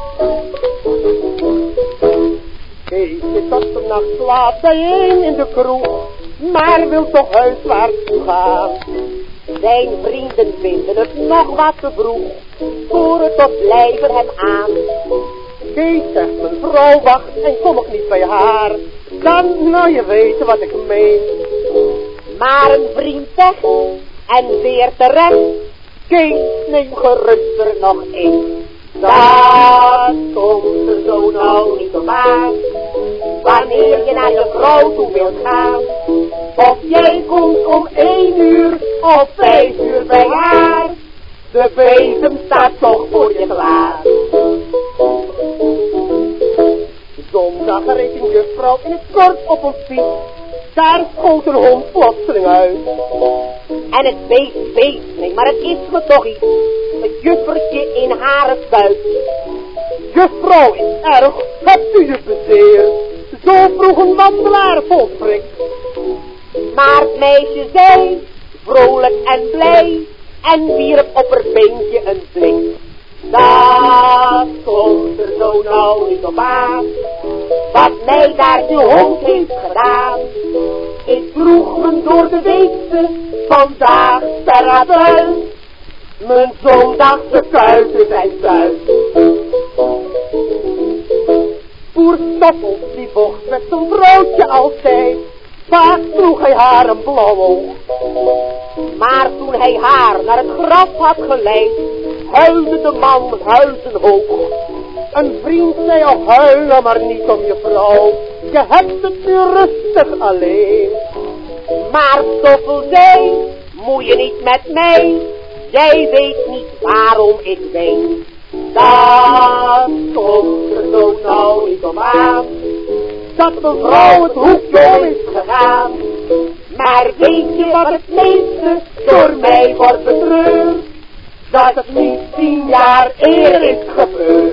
Kees zit tot de nacht laat bijeen in de kroeg, maar wil toch huiswaarts toe gaan. Zijn vrienden vinden het nog wat te vroeg, voeren tot blijven hem aan. Kees zegt, mijn vrouw wacht en kom ik niet bij haar, dan nou je weet wat ik meen. Maar een vriend zegt, en weer terecht, Kees, neem gerust er nog één. Dat komt er zo nou niet op aan, wanneer je naar je vrouw toe wilt gaan. Of jij komt om 1 uur of 5 uur bij haar, de bezem staat toch voor je klaar. Zondag reed een juffrouw in het kort op een fiets, daar schoot een hond plotseling uit. En het beest beest niet, maar het is me toch iets, het juffertje in haar buik. Juffrouw is erg, hebt u je bezeerd, zo vroeg een wandelaar vol schrik. Maar het meisje zei, vrolijk en blij, en wierp op haar beentje een blik. Dat komt er zo nou niet op aan, wat mij daar de hond heeft gedaan. Ik vroeg me door de weekse, vandaag sterrenbuis, mijn zondagse kuiten zijn thuis. Boer Stoffels die vocht met zijn vrouwtje altijd, vaak droeg hij haar een blauw oog. Maar toen hij haar naar het graf had geleid, huilde de man huizenhoog. Een vriend zei, oh huil nou maar niet om je vrouw, je hebt het nu rustig alleen. Maar Stoffel zei, moei je niet met mij, jij weet niet waarom ik ween. Dat komt er zo nou niet op aan, dat mevrouw het hoekje om is gegaan. Maar weet je wat het meeste door mij wordt betreurd? Dat het niet 10 jaar eerder is gebeurd.